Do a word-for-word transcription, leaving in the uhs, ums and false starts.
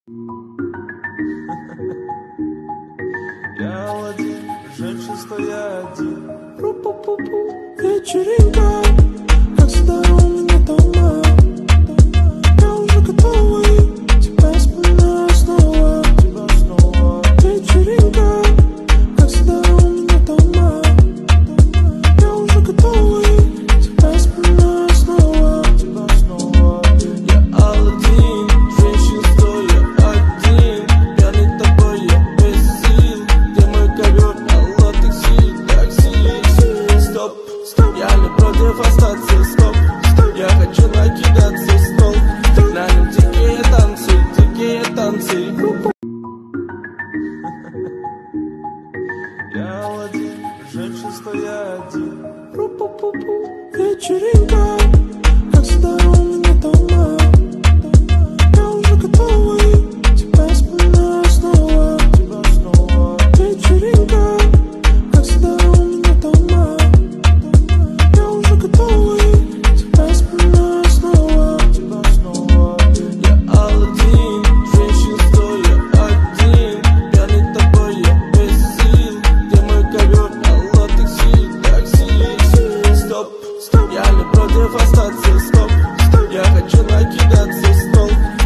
Я один, женщин стоя один. Вечеринка, как всегда у меня дома. Я уже готова и тебя вспоминаю снова. Вечеринка, как всегда у меня дома. Я уже готова и тебя вспоминаю снова. Я Аладдин, женщин стоя один. Пьяный тобой, я без сил. Где мой ковер, алло, такси, такси. Стоп, стоп, я не против остаться, стоп. Я хочу накидаться в стол. На нем дикие танцы, дикие танцы. Я Аладдин, женщин стоя один. Вечеринка, как всегда у меня дома. Я уже готова и тебя вспоминаю снова. Вечеринка, как всегда у меня дома. Я уже готова и тебя вспоминаю снова. Я Аладдин, женщин стоя один. Пьяный тобой, я без сил. Где мой ковер, алло, такси, такси. Стоп, стоп, я не против остаться, стоп. Я хочу накидаться в стол.